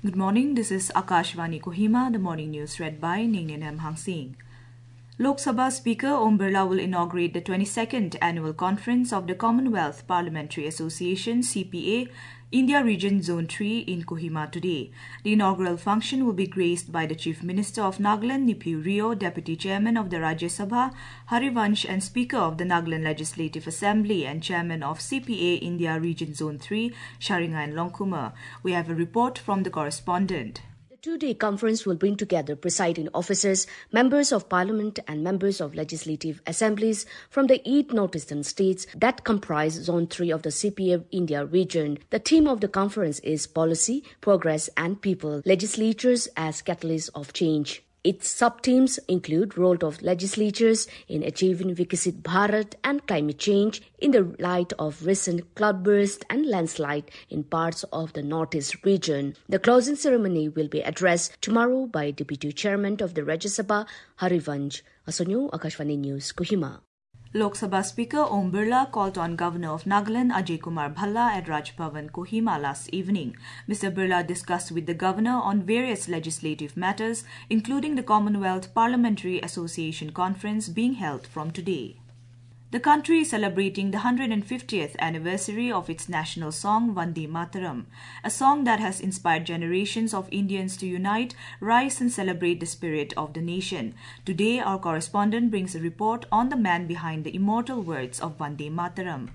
Good morning, this is Akashvani Kohima, the morning news read by Ningen M. Hang Sing. Lok Sabha Speaker Om Birla will inaugurate the 22nd Annual Conference of the Commonwealth Parliamentary Association CPA India Region Zone 3 in Kohima today. The inaugural function will be graced by the Chief Minister of Nagaland, Neiphiu Rio, Deputy Chairman of the Rajya Sabha, Harivansh, and Speaker of the Nagaland Legislative Assembly and Chairman of CPA India Region Zone 3, Sharingan Longkumar. We have a report from the correspondent. The two-day conference will bring together presiding officers, members of parliament and members of legislative assemblies from the 8 northeastern states that comprise Zone 3 of the CPA India region. The theme of the conference is Policy, Progress and People, Legislatures as Catalysts of Change. Its sub-themes include role of legislatures in achieving Viksit Bharat and climate change in the light of recent cloudburst and landslide in parts of the northeast region. The closing ceremony will be addressed tomorrow by Deputy Chairman of the Rajya Sabha, Harivansh. Asonyo, Akashvani News, Kohima. Lok Sabha Speaker Om Birla called on Governor of Nagaland Ajay Kumar Bhalla at Raj Bhavan, Kohima last evening. Mr. Birla discussed with the Governor on various legislative matters, including the Commonwealth Parliamentary Association Conference being held from today. The country is celebrating the 150th anniversary of its national song Vande Mataram, a song that has inspired generations of Indians to unite, rise and celebrate the spirit of the nation. Today, our correspondent brings a report on the man behind the immortal words of Vande Mataram.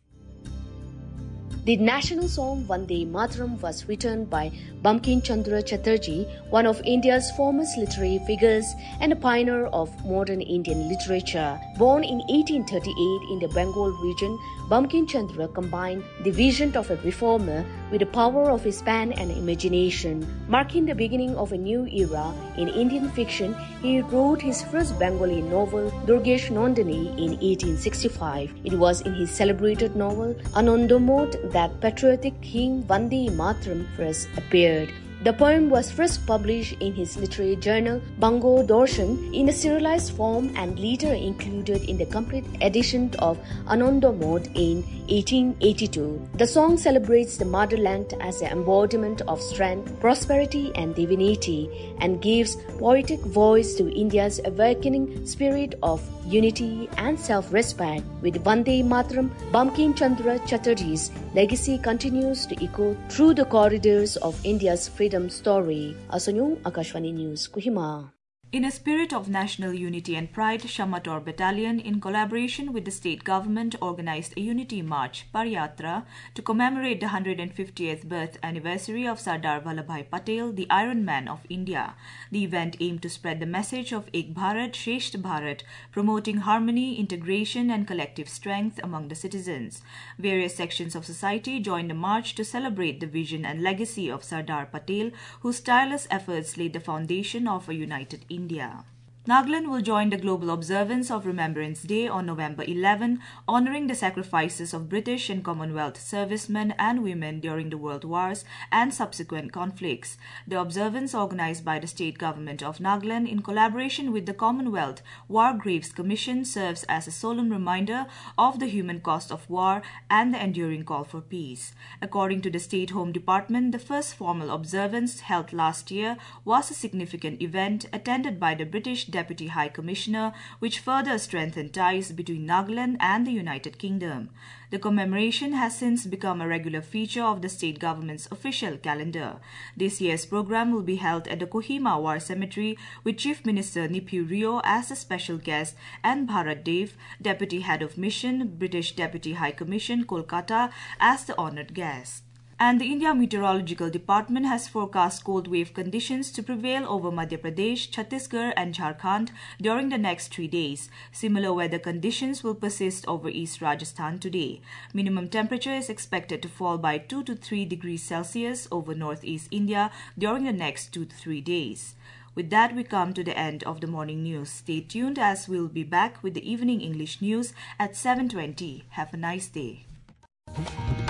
The national song Vande Mataram was written by Bankim Chandra Chatterjee, one of India's foremost literary figures and a pioneer of modern Indian literature. Born in 1838 in the Bengal region, Bankim Chandra combined the vision of a reformer with the power of his pen and imagination. Marking the beginning of a new era in Indian fiction, he wrote his first Bengali novel, Durgesh Nandini, in 1865. It was in his celebrated novel, Anandamod, that patriotic hymn Vande Mataram first appeared. The poem was first published in his literary journal Bango Darshan in a serialized form and later included in the complete edition of Anandamod in 1882. The song celebrates the motherland as the embodiment of strength, prosperity and divinity and gives poetic voice to India's awakening spirit of unity and self-respect. With Vande Mataram, Bankim Chandra Chatterjee's legacy continues to echo through the corridors of India's freedom story. Asonyo, Akashvani News, Kohima. In a spirit of national unity and pride, Shamator Battalion, in collaboration with the state government, organized a unity march, Paryatra, to commemorate the 150th birth anniversary of Sardar Vallabhbhai Patel, the Iron Man of India. The event aimed to spread the message of Ek Bharat, Shresth Bharat, promoting harmony, integration and collective strength among the citizens. Various sections of society joined the march to celebrate the vision and legacy of Sardar Patel, whose tireless efforts laid the foundation of a united India. Nagaland will join the global observance of Remembrance Day on November 11, honouring the sacrifices of British and Commonwealth servicemen and women during the World Wars and subsequent conflicts. The observance, organised by the state government of Nagaland in collaboration with the Commonwealth War Graves Commission, serves as a solemn reminder of the human cost of war and the enduring call for peace. According to the State Home Department, the first formal observance held last year was a significant event attended by the British Deputy High Commissioner, which further strengthened ties between Nagaland and the United Kingdom. The commemoration has since become a regular feature of the state government's official calendar. This year's program will be held at the Kohima War Cemetery with Chief Minister Neiphiu Rio as a special guest and Bharat Dev, Deputy Head of Mission, British Deputy High Commission, Kolkata, as the honoured guest. And the India Meteorological Department has forecast cold wave conditions to prevail over Madhya Pradesh, Chhattisgarh and Jharkhand during the next 3 days. Similar weather conditions will persist over East Rajasthan today. Minimum temperature is expected to fall by 2 to 3 degrees Celsius over northeast India during the next 2 to 3 days. With that, we come to the end of the morning news. Stay tuned as we'll be back with the evening English news at 7:20. Have a nice day.